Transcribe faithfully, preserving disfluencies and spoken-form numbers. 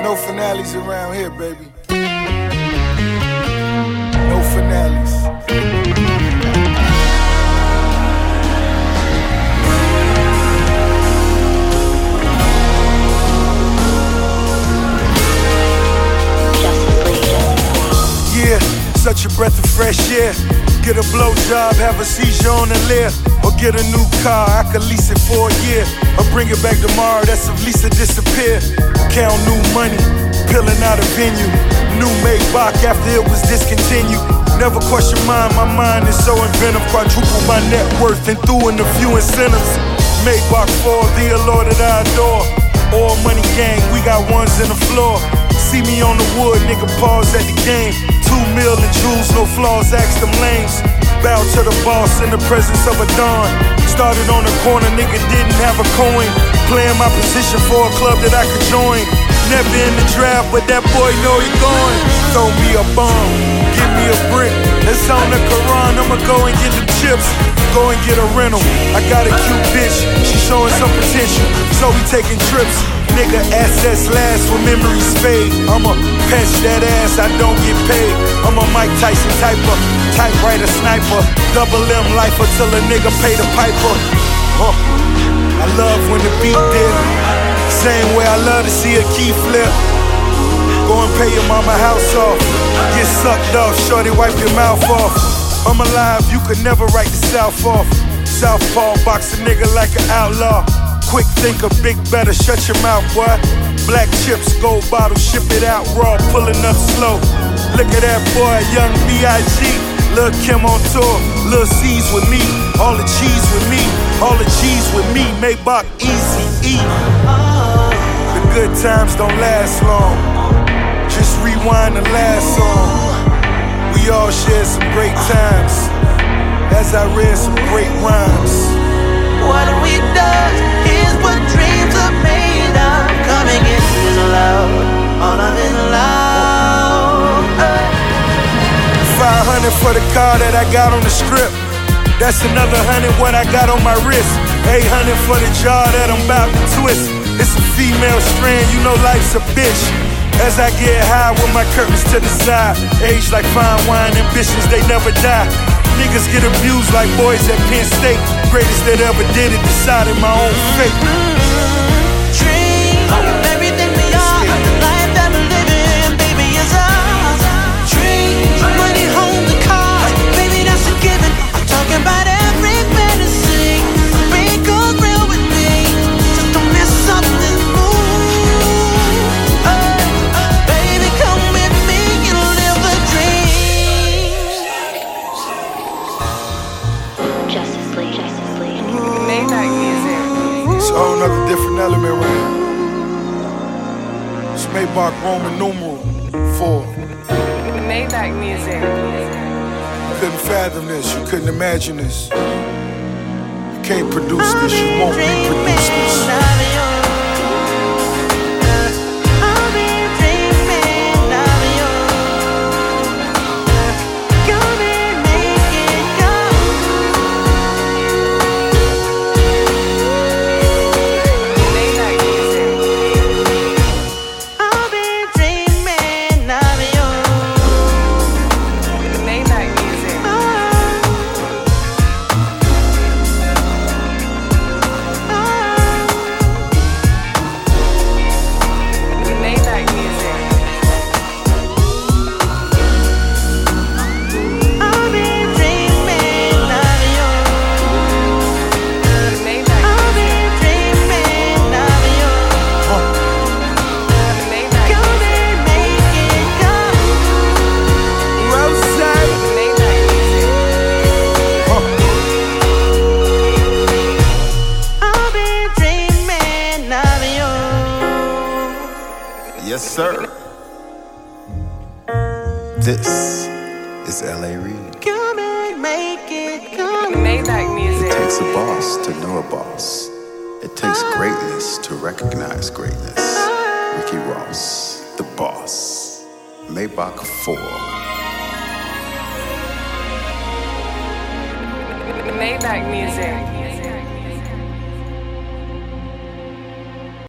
no finales around here, baby. No finales. Yeah, such a breath of fresh air. Get a blowjob, have a seizure on the lift. Or get a new car, I could lease it for a year. Or bring it back tomorrow, that's if Lisa disappear. Count new money, peeling out a venue. New Maybach after it was discontinued. Never question mine, my mind is so inventive. Quadruple my net worth and threw in a few incentives. Maybach for the allure that I adore. All money gang, we got ones in the floor. See me on the wood, nigga pause at the game. Two mil and jewels, no flaws, ask them lames. Bow to the boss in the presence of a dawn. Started on the corner, nigga didn't have a coin. Playing my position for a club that I could join. Never in the draft, but that boy know he going. Throw me a bomb, give me a brick. It's on the Quran, I'ma go and get the chips. Go and get a rental. I got a cute bitch, she showing some potential. So we taking trips. Nigga, assets last when memories fade. I'ma patch that ass, I don't get paid. I'm a Mike Tyson typer, typewriter sniper. Double M lifer till a nigga pay the piper. Huh. I love when the beat dip. Same way I love to see a key flip. Go and pay your mama house off. Get sucked off, shorty wipe your mouth off. I'm alive, you could never write the South off. Southpaw box a nigga like an outlaw. Quick thinker, big better, shut your mouth, boy. Black chips, gold bottle, ship it out raw, pulling up slow. Look at that boy, young B I G Lil' Kim on tour, Lil' C's with me. All the cheese with me, all the cheese with me. Maybach, easy, E. The good times don't last long. Just rewind the last song. We all shared some great times. As I read some great rhymes. What we done is what dreams are made of. Coming in is loud, all of it loud. Five hundred for the car that I got on the strip. That's another hundred what I got on my wrist. Eight hundred for the jaw that I'm about to twist. It's a female strand, you know life's a bitch. As I get high with my curtains to the side. Age like fine wine, ambitions they never die. Niggas get abused like boys at Penn State. Greatest that ever did it, decided my own fate. Dream, everything we are, the life that we're living, baby, is ours. Dream, money, homes, and cars, baby, that's a given. I'm talking about every fantasy. Break goes real with me, just don't miss up this move. Uh, baby, come with me and live the dream. Justice League, Justice League. Maybach music. It's a whole nother different element right here. It's Maybach Roman numeral four. Maybach music. You couldn't fathom this, you couldn't imagine this. You can't produce this, you won't reproduce this. Yes, sir. This is L A Reid. Come and make it come. Maybach music. It takes a boss to know a boss. It takes greatness to recognize greatness. Ricky Ross, the boss. Maybach four. Maybach music.